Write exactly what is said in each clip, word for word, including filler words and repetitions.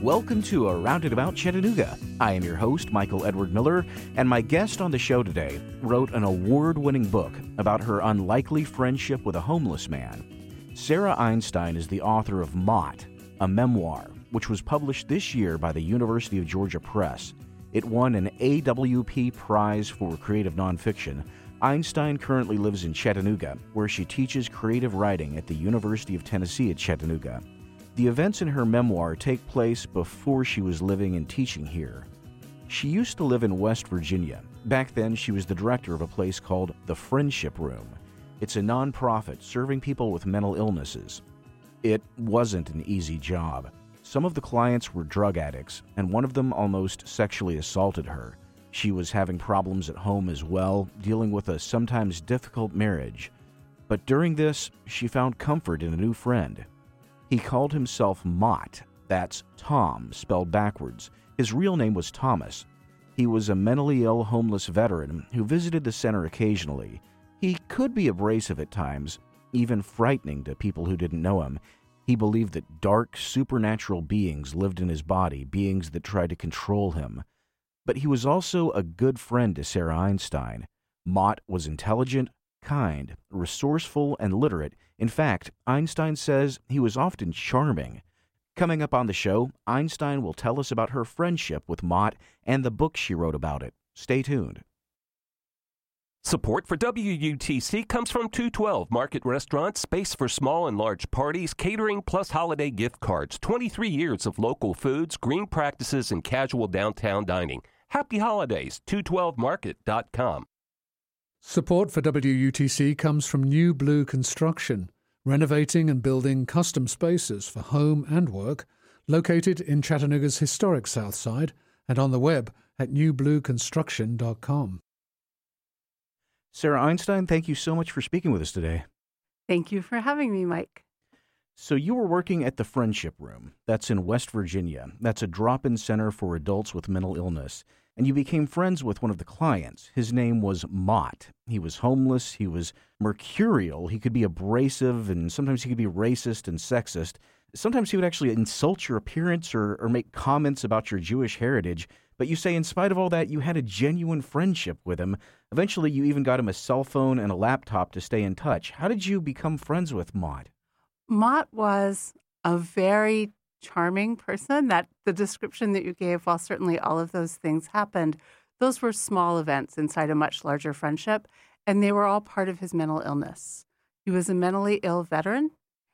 Welcome to A Roundabout Chattanooga. I am your host, Michael Edward Miller, and my guest on the show today wrote an award-winning book about her unlikely friendship with a homeless man. Sarah Einstein is the author of Mott, a memoir, which was published this year by the University of Georgia Press. It won an A W P Prize for Creative Nonfiction. Einstein currently lives in Chattanooga, where she teaches creative writing at the University of Tennessee at Chattanooga. The events in her memoir take place before she was living and teaching here. She used to live in West Virginia. Back then, she was the director of a place called The Friendship Room. It's a nonprofit serving people with mental illnesses. It wasn't an easy job. Some of the clients were drug addicts, and one of them almost sexually assaulted her. She was having problems at home as well, dealing with a sometimes difficult marriage. But during this, she found comfort in a new friend. He called himself Mott. That's Tom, spelled backwards. His real name was Thomas. He was a mentally ill homeless veteran who visited the center occasionally. He could be abrasive at times, even frightening to people who didn't know him. He believed that dark, supernatural beings lived in his body, beings that tried to control him. But he was also a good friend to Sarah Einstein. Mott was intelligent, kind, resourceful, and literate. In fact, Einstein says he was often charming. Coming up on the show, Einstein will tell us about her friendship with Mott and the book she wrote about it. Stay tuned. Support for W U T C comes from two twelve Market Restaurant, space for small and large parties, catering plus holiday gift cards, twenty-three years of local foods, green practices, and casual downtown dining. Happy holidays, two twelve market dot com. Support for W U T C comes from New Blue Construction, renovating and building custom spaces for home and work, located in Chattanooga's historic South Side and on the web at new blue construction dot com. Sarah Einstein, thank you so much for speaking with us today. Thank you for having me, Mike. So you were working at the Friendship Room. That's in West Virginia. That's a drop-in center for adults with mental illness. And you became friends with one of the clients. His name was Mott. He was homeless. He was mercurial. He could be abrasive, and sometimes he could be racist and sexist. Sometimes he would actually insult your appearance or, or make comments about your Jewish heritage. But you say in spite of all that, you had a genuine friendship with him. Eventually, you even got him a cell phone and a laptop to stay in touch. How did you become friends with Mott? Mott was a very charming person. That the description that you gave, while certainly all of those things happened, those were small events inside a much larger friendship, and they were all part of his mental illness. He was a mentally ill veteran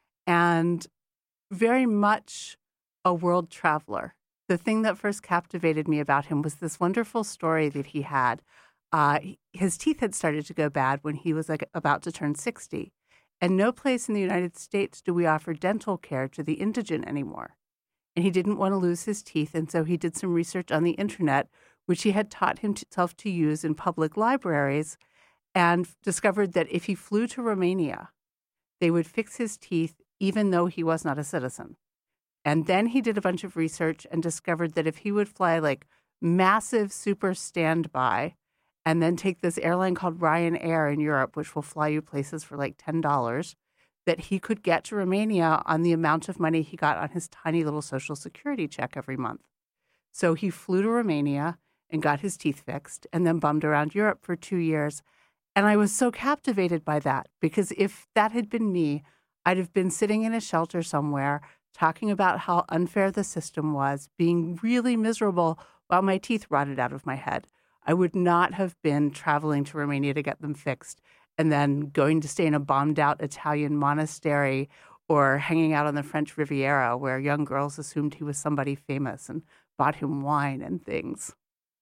and very much a world traveler. The thing that first captivated me about him was this wonderful story that he had. Uh, his teeth had started to go bad when he was like about to turn sixty. And no place in the United States do we offer dental care to the indigent anymore. And he didn't want to lose his teeth, and so he did some research on the internet, which he had taught himself to use in public libraries, and discovered that if he flew to Romania, they would fix his teeth even though he was not a citizen. And then he did a bunch of research and discovered that if he would fly like massive super standby and then take this airline called Ryanair in Europe, which will fly you places for like ten dollars, that he could get to Romania on the amount of money he got on his tiny little Social Security check every month. So he flew to Romania and got his teeth fixed and then bummed around Europe for two years. And I was so captivated by that because if that had been me, I'd have been sitting in a shelter somewhere talking about how unfair the system was, being really miserable while my teeth rotted out of my head. I would not have been traveling to Romania to get them fixed and then going to stay in a bombed-out Italian monastery or hanging out on the French Riviera where young girls assumed he was somebody famous and bought him wine and things.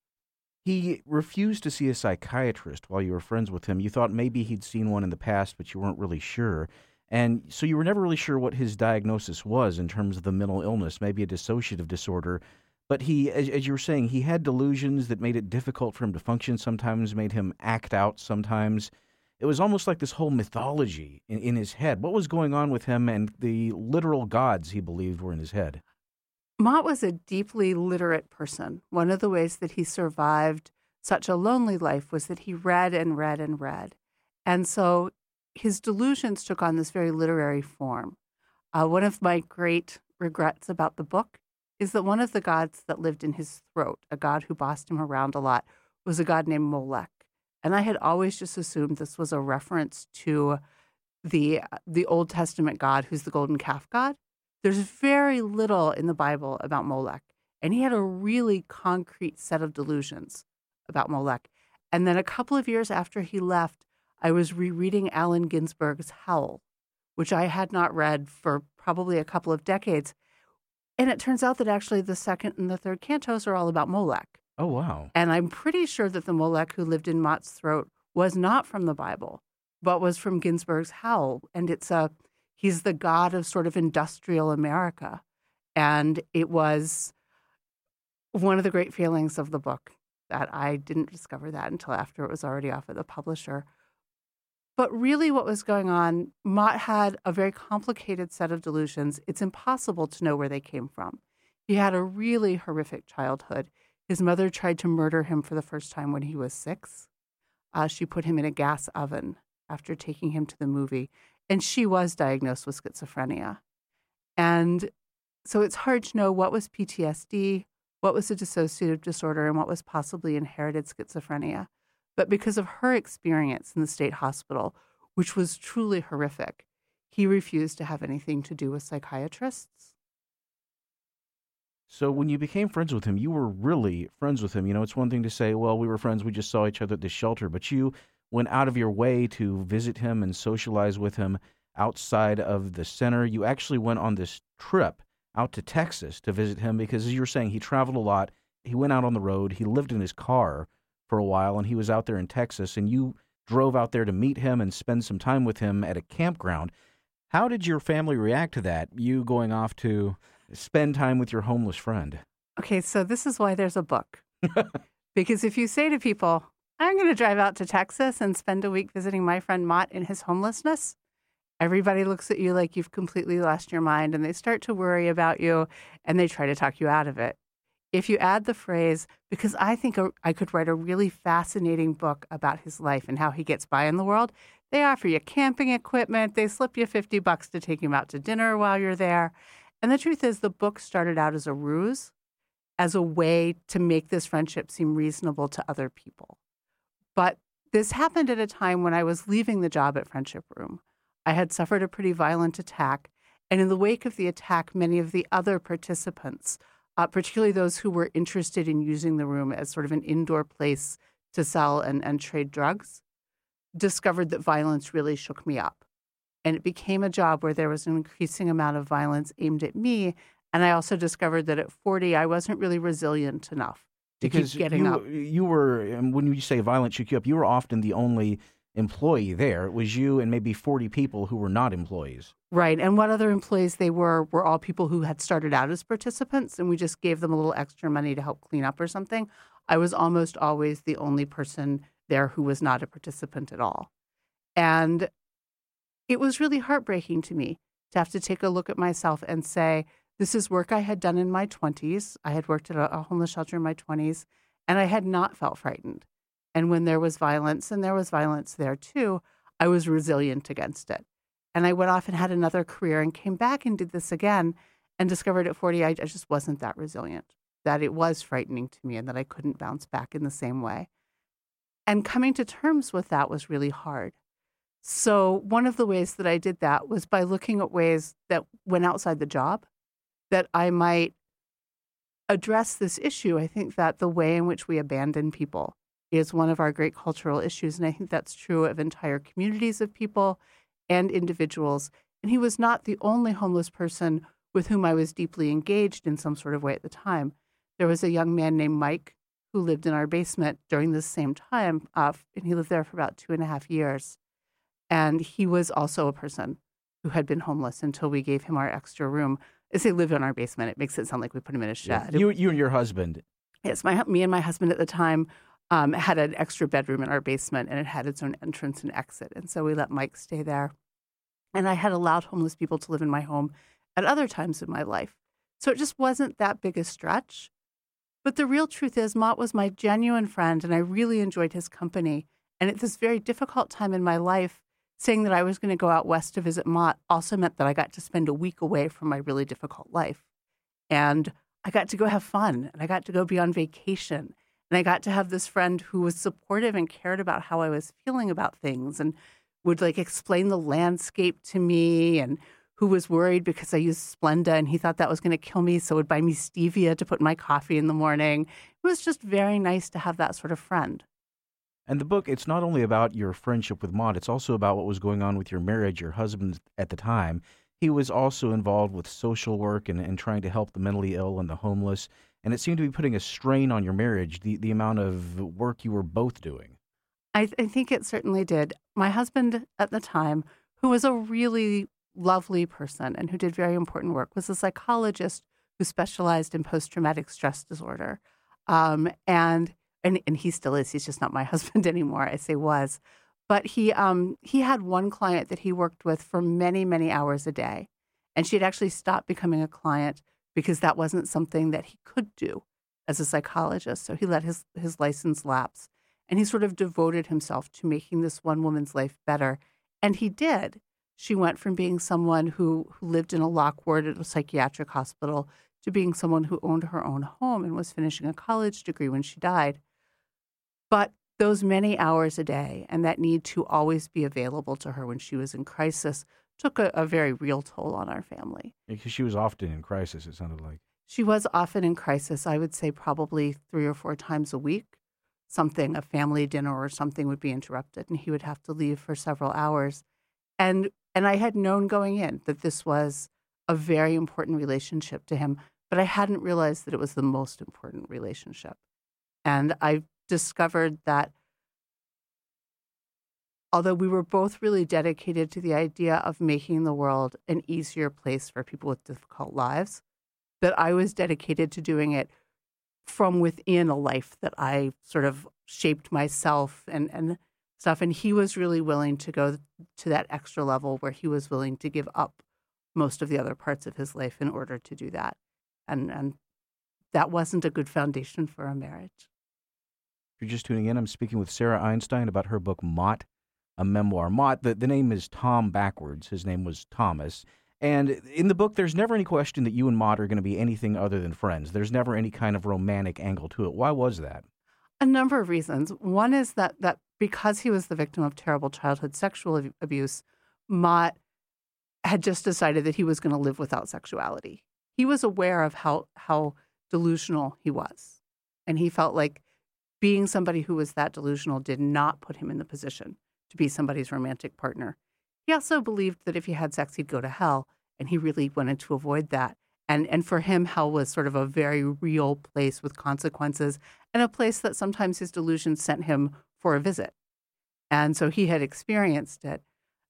He refused to see a psychiatrist while you were friends with him. You thought maybe he'd seen one in the past, but you weren't really sure. And so you were never really sure what his diagnosis was in terms of the mental illness, maybe a dissociative disorder. But he, as, as you were saying, he had delusions that made it difficult for him to function sometimes, made him act out sometimes. It was almost like this whole mythology in, in his head. What was going on with him and the literal gods he believed were in his head? Mott was a deeply literate person. One of the ways that he survived such a lonely life was that he read and read and read. And so his delusions took on this very literary form. Uh, one of my great regrets about the book is that one of the gods that lived in his throat, a god who bossed him around a lot, was a god named Molech. And I had always just assumed this was a reference to the the Old Testament god who's the golden calf god. There's very little in the Bible about Molech. And he had a really concrete set of delusions about Molech. And then a couple of years after he left, I was rereading Allen Ginsberg's Howl, which I had not read for probably a couple of decades. And it turns out that actually the second and the third cantos are all about Molech. Oh, wow. And I'm pretty sure that the Molech who lived in Mott's throat was not from the Bible, but was from Ginsberg's Howl. And it's a, he's the god of sort of industrial America. And it was one of the great feelings of the book that I didn't discover that until after it was already off at the publisher. But really what was going on, Mott had a very complicated set of delusions. It's impossible to know where they came from. He had a really horrific childhood. His mother tried to murder him for the first time when he was six. Uh, she put him in a gas oven after taking him to the movie. And she was diagnosed with schizophrenia. And so it's hard to know what was P T S D, what was a dissociative disorder, and what was possibly inherited schizophrenia. But because of her experience in the state hospital, which was truly horrific, he refused to have anything to do with psychiatrists. So when you became friends with him, you were really friends with him. You know, it's one thing to say, well, we were friends, we just saw each other at the shelter, but you went out of your way to visit him and socialize with him outside of the center. You actually went on this trip out to Texas to visit him because, as you were saying, he traveled a lot. He went out on the road. He lived in his car for a while, and he was out there in Texas, and you drove out there to meet him and spend some time with him at a campground. How did your family react to that, you going off to spend time with your homeless friend? Okay, so this is why there's a book. Because if you say to people, I'm going to drive out to Texas and spend a week visiting my friend Mott in his homelessness, everybody looks at you like you've completely lost your mind, and they start to worry about you, and they try to talk you out of it. If you add the phrase, because I think I could write a really fascinating book about his life and how he gets by in the world, they offer you camping equipment, they slip you fifty bucks to take him out to dinner while you're there. And the truth is the book started out as a ruse, as a way to make this friendship seem reasonable to other people. But this happened at a time when I was leaving the job at Friendship Room. I had suffered a pretty violent attack, and in the wake of the attack, many of the other participants, Uh, particularly those who were interested in using the room as sort of an indoor place to sell and, and trade drugs, discovered that violence really shook me up. And it became a job where there was an increasing amount of violence aimed at me. And I also discovered that at forty, I wasn't really resilient enough to because keep getting you, up. You were, and when you say violence shook you up, you were often the only employee there. It was you and maybe forty people who were not employees. Right. And what other employees they were were all people who had started out as participants, and we just gave them a little extra money to help clean up or something. I was almost always the only person there who was not a participant at all. And it was really heartbreaking to me to have to take a look at myself and say, this is work I had done in my twenties. I had worked at a, a homeless shelter in my twenties, and I had not felt frightened. And when there was violence, and there was violence there too, I was resilient against it. And I went off and had another career and came back and did this again and discovered at forty, I, I just wasn't that resilient, that it was frightening to me and that I couldn't bounce back in the same way. And coming to terms with that was really hard. So one of the ways that I did that was by looking at ways that went outside the job, that I might address this issue. I think that the way in which we abandon people is one of our great cultural issues. And I think that's true of entire communities of people and individuals. And he was not the only homeless person with whom I was deeply engaged in some sort of way at the time. There was a young man named Mike who lived in our basement during this same time, uh, and he lived there for about two and a half years. And he was also a person who had been homeless until we gave him our extra room. I say live in our basement. It makes it sound like we put him in a shed. Yeah. You, you and your husband. Yes, my me and my husband at the time um, had an extra bedroom in our basement, and it had its own entrance and exit. And so we let Mike stay there. And I had allowed homeless people to live in my home at other times in my life. So it just wasn't that big a stretch. But the real truth is, Mott was my genuine friend, and I really enjoyed his company. And at this very difficult time in my life, saying that I was going to go out west to visit Mott also meant that I got to spend a week away from my really difficult life. And I got to go have fun, and I got to go be on vacation. And I got to have this friend who was supportive and cared about how I was feeling about things and would like explain the landscape to me, and who was worried because I used Splenda and he thought that was going to kill me, so would buy me stevia to put in my coffee in the morning. It was just very nice to have that sort of friend. And the book, it's not only about your friendship with Maude, it's also about what was going on with your marriage. Your husband at the time, he was also involved with social work and, and trying to help the mentally ill and the homeless. And it seemed to be putting a strain on your marriage, the, the amount of work you were both doing. I, th- I think it certainly did. My husband at the time, who was a really lovely person and who did very important work, was a psychologist who specialized in post-traumatic stress disorder. Um, and, and and he still is. He's just not my husband anymore. I say was. But he um, he had one client that he worked with for many, many hours a day. And she had actually stopped becoming a client because that wasn't something that he could do as a psychologist. So he let his, his license lapse. And he sort of devoted himself to making this one woman's life better. And he did. She went from being someone who, who lived in a lock ward at a psychiatric hospital to being someone who owned her own home and was finishing a college degree when she died. But those many hours a day and that need to always be available to her when she was in crisis took a, a very real toll on our family. Because she was often in crisis, it sounded like. She was often in crisis, I would say probably three or four times a week. Something, a family dinner or something would be interrupted and he would have to leave for several hours. And and I had known going in that this was a very important relationship to him, but I hadn't realized that it was the most important relationship. And I discovered that although we were both really dedicated to the idea of making the world an easier place for people with difficult lives, that I was dedicated to doing it from within a life that I sort of shaped myself and, and stuff. And he was really willing to go to that extra level where he was willing to give up most of the other parts of his life in order to do that. And, and that wasn't a good foundation for a marriage. If you're just tuning in, I'm speaking with Sarah Einstein about her book, Mott, a memoir. Mott, the, the name is Tom backwards. His name was Thomas. And in the book, there's never any question that you and Mott are going to be anything other than friends. There's never any kind of romantic angle to it. Why was that? A number of reasons. One is that that because he was the victim of terrible childhood sexual abuse, Mott had just decided that he was going to live without sexuality. He was aware of how how delusional he was. And he felt like being somebody who was that delusional did not put him in the position to be somebody's romantic partner. He also believed that if he had sex, he'd go to hell, and he really wanted to avoid that. And and for him, hell was sort of a very real place with consequences and a place that sometimes his delusion sent him for a visit. And so he had experienced it.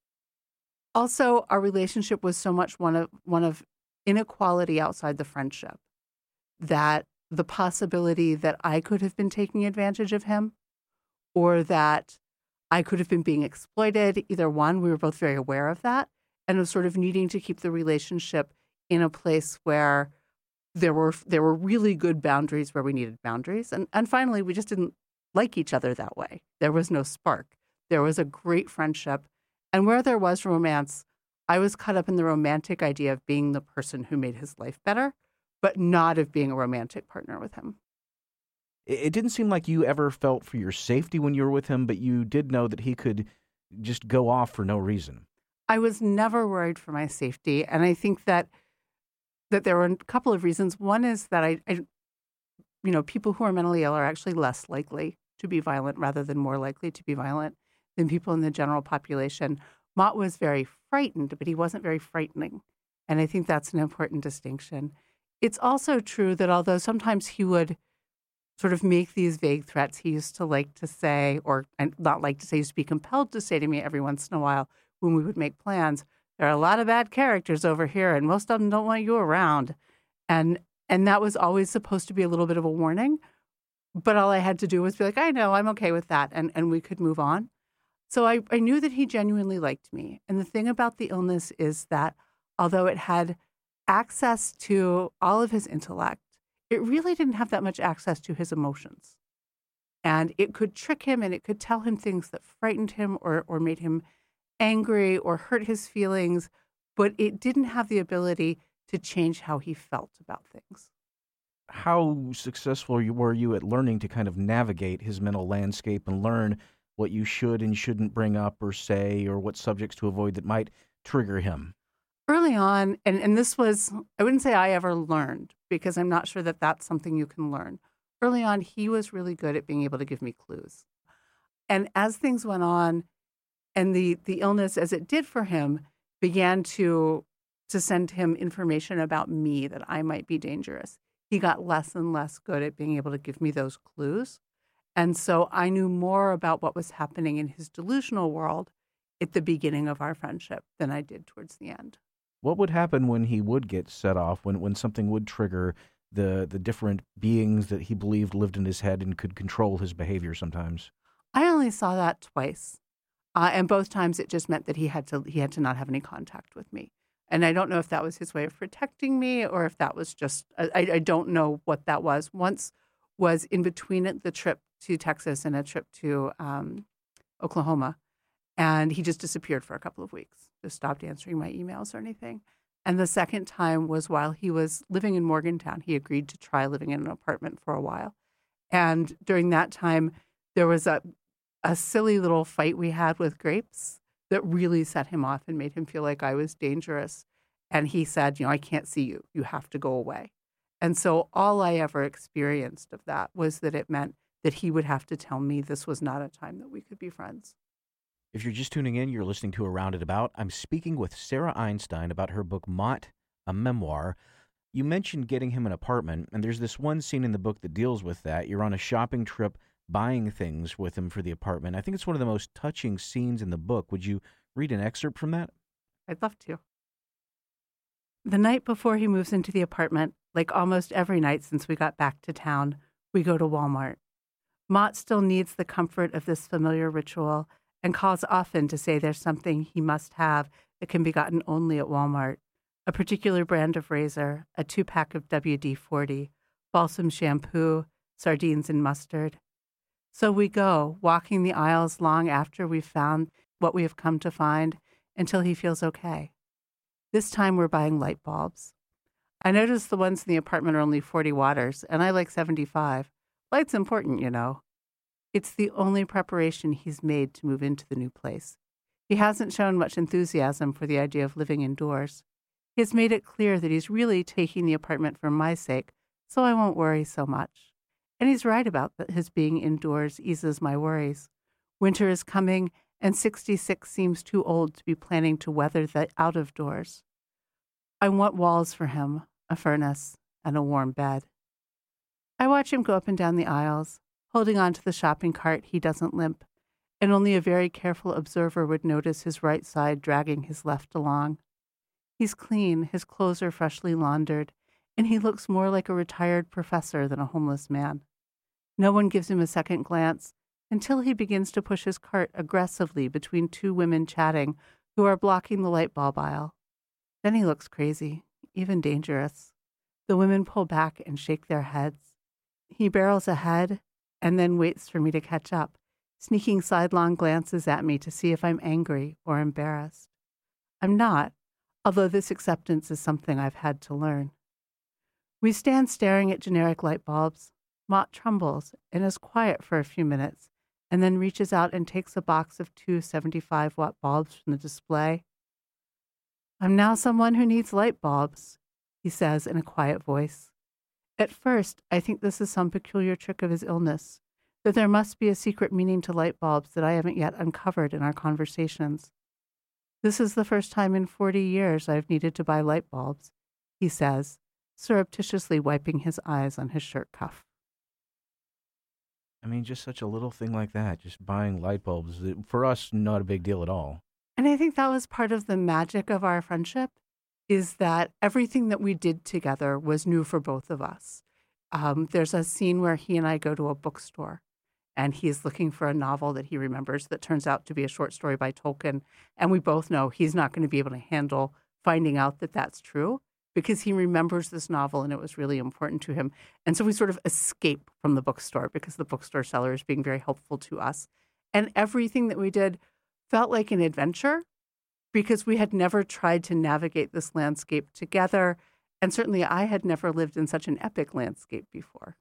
Also, our relationship was so much one of one of inequality outside the friendship that the possibility that I could have been taking advantage of him or that I could have been being exploited. Either one, we were both very aware of that and of sort of needing to keep the relationship in a place where there were there were really good boundaries where we needed boundaries. And, and finally, we just didn't like each other that way. There was no spark. There was a great friendship. And where there was romance, I was caught up in the romantic idea of being the person who made his life better, but not of being a romantic partner with him. It didn't seem like you ever felt for your safety when you were with him, but you did know that he could just go off for no reason. I was never worried for my safety. And I think that that there were a couple of reasons. One is that I, I you know, people who are mentally ill are actually less likely to be violent rather than more likely to be violent than people in the general population. Mott was very frightened, but he wasn't very frightening. And I think that's an important distinction. It's also true that although sometimes he would sort of make these vague threats, he used to like to say, or not like to say, he used to be compelled to say to me every once in a while when we would make plans, there are a lot of bad characters over here and most of them don't want you around. And and that was always supposed to be a little bit of a warning. But all I had to do was be like, I know, I'm okay with that. And, and we could move on. So I, I knew that he genuinely liked me. And the thing about the illness is that although it had access to all of his intellect, it really didn't have that much access to his emotions. And it could trick him and it could tell him things that frightened him or, or made him angry or hurt his feelings, but it didn't have the ability to change how he felt about things. how successful you were you at learning to kind of navigate his mental landscape and learn what you should and shouldn't bring up or say, or what subjects to avoid that might trigger him? Early on, and, and this was, I wouldn't say I ever learned, because I'm not sure that that's something you can learn. Early on, he was really good at being able to give me clues. And as things went on, and the, the illness, as it did for him, began to, to send him information about me that I might be dangerous, he got less and less good at being able to give me those clues. And so I knew more about what was happening in his delusional world at the beginning of our friendship than I did towards the end. What would happen when he would get set off, when, when something would trigger the, the different beings that he believed lived in his head and could control his behavior sometimes? I only saw that twice. Uh, and both times it just meant that he had to he had to not have any contact with me. And I don't know if that was his way of protecting me or if that was just, I, I don't know what that was. Once was in between it, the trip to Texas and a trip to um, Oklahoma. And he just disappeared for a couple of weeks, just stopped answering my emails or anything. And the second time was while he was living in Morgantown. He agreed to try living in an apartment for a while. And during that time, there was a, a silly little fight we had with grapes that really set him off and made him feel like I was dangerous. And he said, you know, I can't see you. You have to go away. And so all I ever experienced of that was that it meant that he would have to tell me this was not a time that we could be friends. If you're just tuning in, you're listening to Around It About. I'm speaking with Sarah Einstein about her book, Mott, a Memoir. You mentioned getting him an apartment, and there's this one scene in the book that deals with that. You're on a shopping trip buying things with him for the apartment. I think it's one of the most touching scenes in the book. Would you read an excerpt from that? I'd love to. The night before he moves into the apartment, like almost every night since we got back to town, we go to Walmart. Mott still needs the comfort of this familiar ritual and calls often to say there's something he must have that can be gotten only at Walmart, a particular brand of razor, a two-pack of W D forty, balsam shampoo, sardines and mustard. So we go, walking the aisles long after we've found what we have come to find, until he feels okay. This time we're buying light bulbs. I noticed the ones in the apartment are only forty watts, and I like seventy-five. Light's important, you know. It's the only preparation he's made to move into the new place. He hasn't shown much enthusiasm for the idea of living indoors. He has made it clear that he's really taking the apartment for my sake, so I won't worry so much. And he's right about that his being indoors eases my worries. Winter is coming, and sixty-six seems too old to be planning to weather the out of doors. I want walls for him, a furnace, and a warm bed. I watch him go up and down the aisles, holding on to the shopping cart he doesn't limp, and only a very careful observer would notice his right side dragging his left along. He's clean, his clothes are freshly laundered, and he looks more like a retired professor than a homeless man. No one gives him a second glance until he begins to push his cart aggressively between two women chatting who are blocking the light bulb aisle. Then he looks crazy, even dangerous. The women pull back and shake their heads. He barrels ahead and then waits for me to catch up, sneaking sidelong glances at me to see if I'm angry or embarrassed. I'm not, although this acceptance is something I've had to learn. We stand staring at generic light bulbs. Mott trembles and is quiet for a few minutes, and then reaches out and takes a box of two seventy-five watt bulbs from the display. I'm now someone who needs light bulbs, he says in a quiet voice. At first, I think this is some peculiar trick of his illness, that there must be a secret meaning to light bulbs that I haven't yet uncovered in our conversations. This is the first time in forty years I've needed to buy light bulbs, he says, surreptitiously wiping his eyes on his shirt cuff. I mean, just such a little thing like that, just buying light bulbs. For us, not a big deal at all. And I think that was part of the magic of our friendship, is that everything that we did together was new for both of us. Um, there's a scene where he and I go to a bookstore, and he's looking for a novel that he remembers that turns out to be a short story by Tolkien. And we both know he's not going to be able to handle finding out that that's true, because he remembers this novel and it was really important to him. And so we sort of escape from the bookstore because the bookstore seller is being very helpful to us. And everything that we did felt like an adventure because we had never tried to navigate this landscape together. And certainly I had never lived in such an epic landscape before.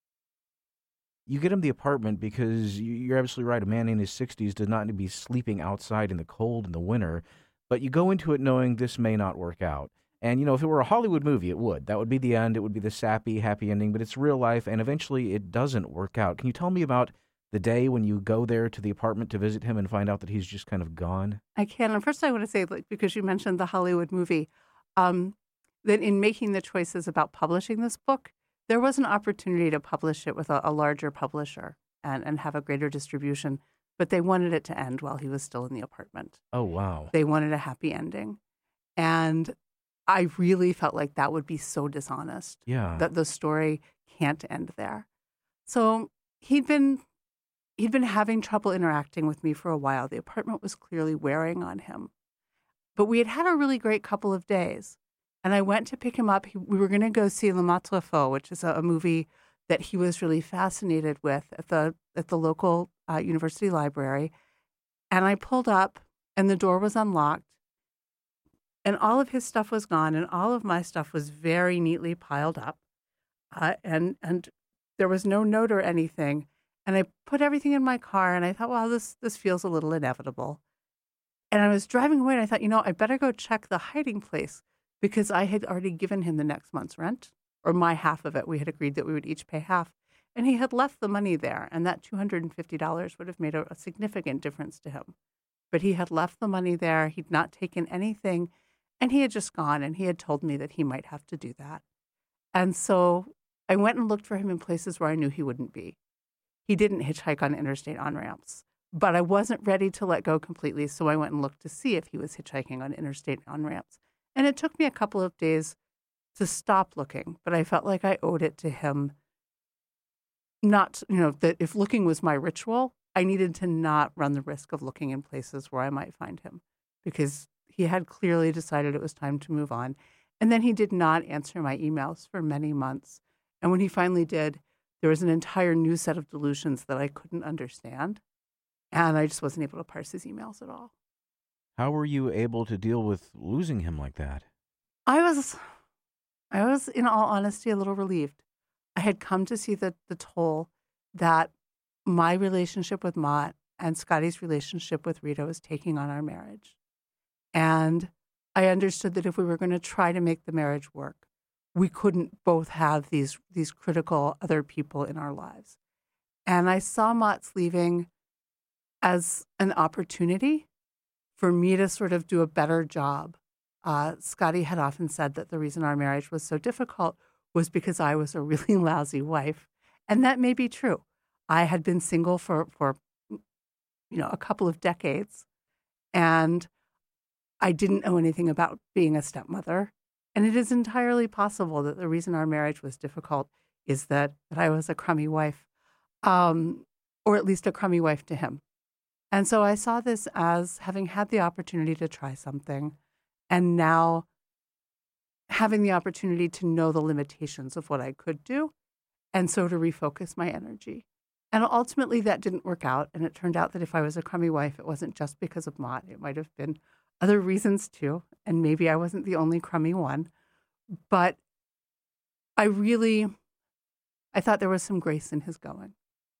You get him the apartment because you- you're absolutely right. A man in his sixties does not need to be sleeping outside in the cold in the winter, but you go into it knowing this may not work out. And, you know, if it were a Hollywood movie, it would. That would be the end. It would be the sappy, happy ending, but it's real life, and eventually it doesn't work out. Can you tell me about the day when you go there to the apartment to visit him and find out that he's just kind of gone? I can. And first I want to say, like, because you mentioned the Hollywood movie, um, that in making the choices about publishing this book, there was an opportunity to publish it with a, a larger publisher and, and have a greater distribution, but they wanted it to end while he was still in the apartment. Oh, wow. They wanted a happy ending. And I really felt like that would be so dishonest, Yeah. that the story can't end there. So he'd been he'd been having trouble interacting with me for a while. The apartment was clearly wearing on him. But we had had a really great couple of days. And I went to pick him up. He, we were going to go see Le Maitre Faux, which is a, a movie that he was really fascinated with at the at the local uh, university library. And I pulled up, and the door was unlocked, and all of his stuff was gone, and all of my stuff was very neatly piled up, uh, and and there was no note or anything. And I put everything in my car, and I thought, well, this this feels a little inevitable. And I was driving away, and I thought, you know, I better go check the hiding place, because I had already given him the next month's rent, or my half of it. We had agreed that we would each pay half. And he had left the money there, and that two hundred fifty dollars would have made a, a significant difference to him. But he had left the money there. He'd not taken anything, and he had just gone, and he had told me that he might have to do that. And so I went and looked for him in places where I knew he wouldn't be. He didn't hitchhike on interstate on-ramps, but I wasn't ready to let go completely, so I went and looked to see if he was hitchhiking on interstate on-ramps. And it took me a couple of days to stop looking, but I felt like I owed it to him. Not, you know, that if looking was my ritual, I needed to not run the risk of looking in places where I might find him, because he had clearly decided it was time to move on. And then he did not answer my emails for many months. And when he finally did, there was an entire new set of delusions that I couldn't understand. And I just wasn't able to parse his emails at all. How were you able to deal with losing him like that? I was, I was, in all honesty, a little relieved. I had come to see the, the toll that my relationship with Mott and Scotty's relationship with Rita was taking on our marriage. And I understood that if we were going to try to make the marriage work, we couldn't both have these these critical other people in our lives. And I saw Mott's leaving as an opportunity for me to sort of do a better job. Uh, Scotty had often said that the reason our marriage was so difficult was because I was a really lousy wife. And that may be true. I had been single for, for you know, a couple of decades, and I didn't know anything about being a stepmother. And it is entirely possible that the reason our marriage was difficult is that, that I was a crummy wife, um, or at least a crummy wife to him. And so I saw this as having had the opportunity to try something, and now having the opportunity to know the limitations of what I could do, and so to refocus my energy. And ultimately that didn't work out, and it turned out that if I was a crummy wife, it wasn't just because of Mott. It might have been other reasons too, and maybe I wasn't the only crummy one. But I really, I thought there was some grace in his going.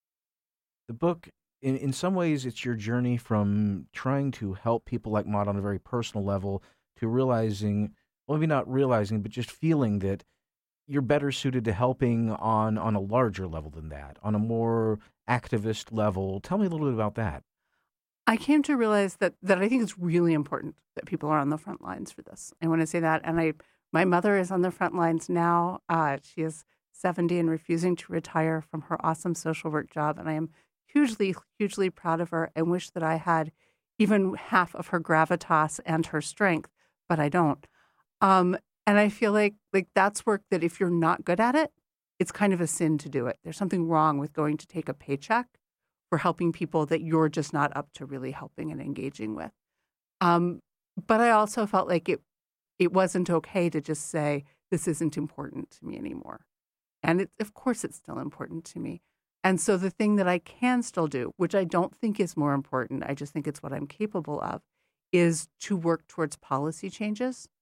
The book, in, in some ways, it's your journey from trying to help people like Mott on a very personal level to realizing, well, maybe not realizing, but just feeling that you're better suited to helping on, on a larger level than that, on a more activist level. Tell me a little bit about that. I came to realize that that I think it's really important that people are on the front lines for this. I want to say that. And I, my mother is on the front lines now. Uh, she is seventy and refusing to retire from her awesome social work job. And I am hugely, hugely proud of her and wish that I had even half of her gravitas and her strength, but I don't. Um, and I feel like like that's work that if you're not good at it, it's kind of a sin to do it. There's something wrong with going to take a paycheck for helping people that you're just not up to really helping and engaging with. Um, but I also felt like it it wasn't okay to just say, this isn't important to me anymore. And it, of course it's still important to me. And so the thing that I can still do, which I don't think is more important, I just think it's what I'm capable of, is to work towards policy changes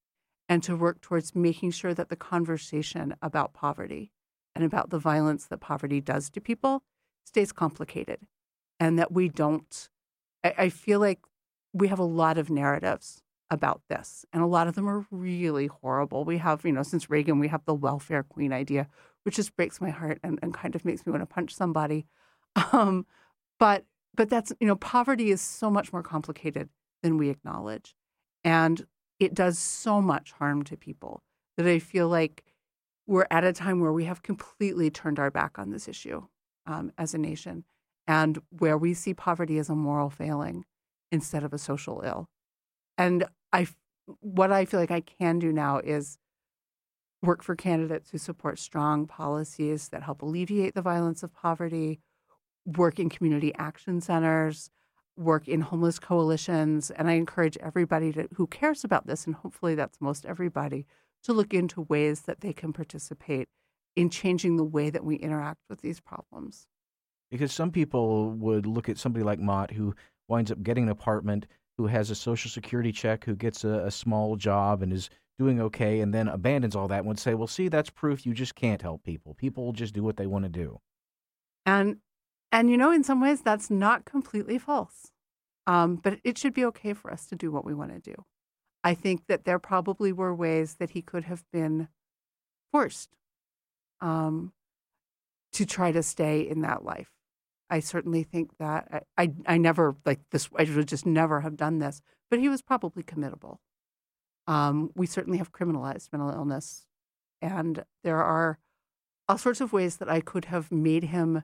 and to work towards making sure that the conversation about poverty and about the violence that poverty does to people stays complicated, and that we don't, I, I feel like we have a lot of narratives about this, and a lot of them are really horrible. We have, you know, since Reagan, we have the welfare queen idea, which just breaks my heart and, and kind of makes me want to punch somebody. Um, but but that's, you know, poverty is so much more complicated than we acknowledge. And it does so much harm to people that I feel like we're at a time where we have completely turned our back on this issue um, as a nation, and where we see poverty as a moral failing instead of a social ill. And I, what I feel like I can do now is work for candidates who support strong policies that help alleviate the violence of poverty, work in community action centers, work in homeless coalitions. And I encourage everybody to, who cares about this, and hopefully that's most everybody, to look into ways that they can participate in changing the way that we interact with these problems. Because some people would look at somebody like Mott, who winds up getting an apartment, who has a Social Security check, who gets a, a small job and is doing okay, and then abandons all that and would say, well, see, that's proof you just can't help people. People will just do what they want to do. And, and you know, in some ways, that's not completely false. Um, but it should be okay for us to do what we want to do. I think that there probably were ways that he could have been forced um, to try to stay in that life. I certainly think that I, I, I never, like this, I would just never have done this, but he was probably committable. Um, we certainly have criminalized mental illness, and there are all sorts of ways that I could have made him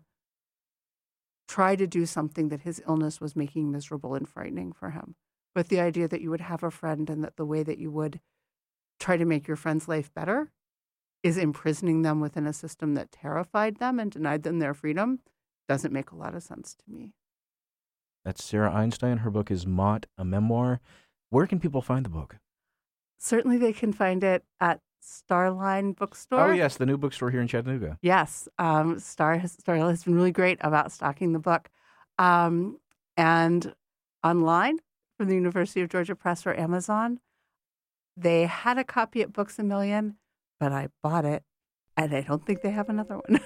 try to do something that his illness was making miserable and frightening for him. But the idea that you would have a friend, and that the way that you would try to make your friend's life better is imprisoning them within a system that terrified them and denied them their freedom doesn't make a lot of sense to me. That's Sarah Einstein. Her book is Mott, a Memoir. Where can people find the book? Certainly they can find it at Starline Bookstore. Oh, yes, the new bookstore here in Chattanooga. Yes. Um, Star, has, Star has been really great about stocking the book. Um, and online from the University of Georgia Press or Amazon. They had a copy at Books A Million, but I bought it, and I don't think they have another one.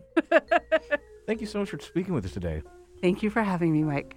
Thank you so much for speaking with us today. Thank you for having me, Mike.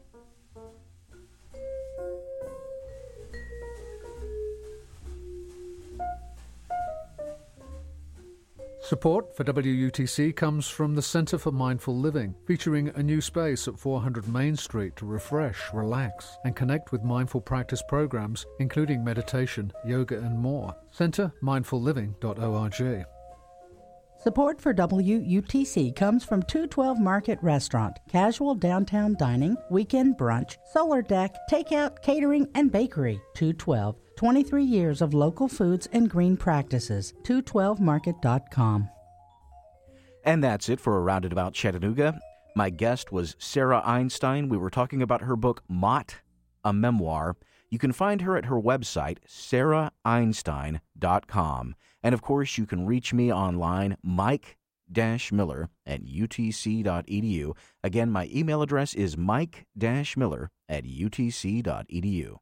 Support for W U T C comes from the Centre for Mindful Living, featuring a new space at four hundred Main Street to refresh, relax, and connect with mindful practice programs, including meditation, yoga, and more. centre mindful living dot org. Support for W U T C comes from two twelve Market Restaurant, casual downtown dining, weekend brunch, solar deck, takeout, catering, and bakery. two twelve, twenty-three years of local foods and green practices. two twelve market dot com. And that's it for Around and About Chattanooga. My guest was Sarah Einstein. We were talking about her book, Mott, a Memoir. You can find her at her website, sarah einstein dot com. And, of course, you can reach me online, Mike Miller at U T C dot E D U. Again, my email address is Mike Miller at U T C dot E D U.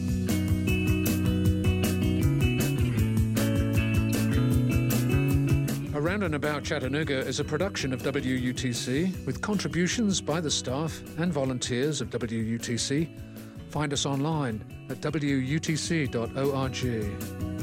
Around and About Chattanooga is a production of W U T C with contributions by the staff and volunteers of W U T C. Find us online at W U T C dot org.